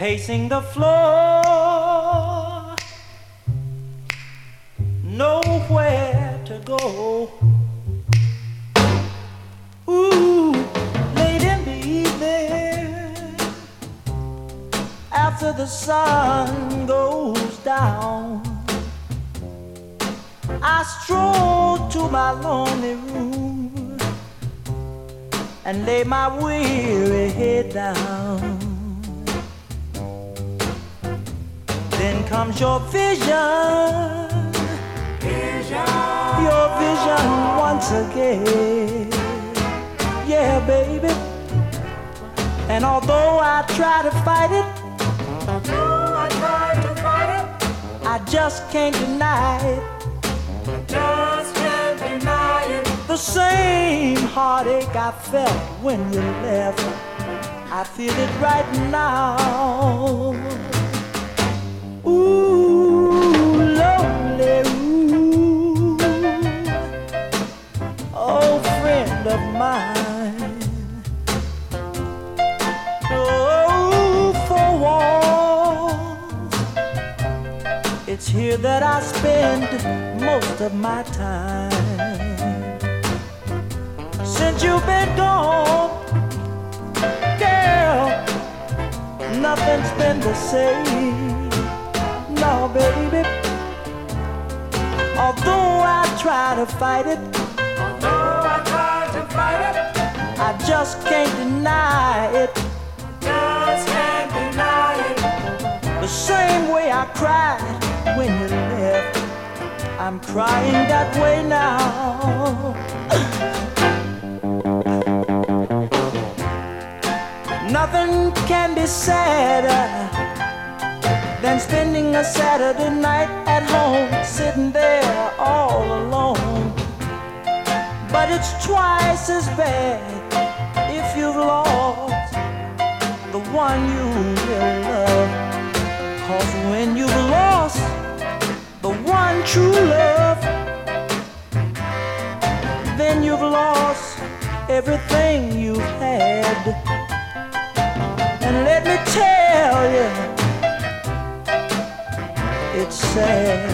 pacing the floor, nowhere to go. Ooh, late in the evening, after the sun goes down, I stroll to my lonely room and lay my weary head down. Then comes your vision, your vision once again. Yeah, baby. And although I try to fight it, I just can't deny it. The same heartache I felt when you left, I feel it right now. Ooh, lonely, ooh, old friend of mine. Oh, for once, it's here that I spend most of my time. Since you've been gone, girl, nothing's been the same. No, baby. Although I try to fight it, I just can't deny it. The same way I cried when you left, I'm crying that way now. Nothing can be sadder than spending a Saturday night at home, sitting there all alone. But it's twice as bad if you've lost the one you really love. 'Cause when you've lost the one true love, then you've lost everything you've had. And let me tell you, it's sad.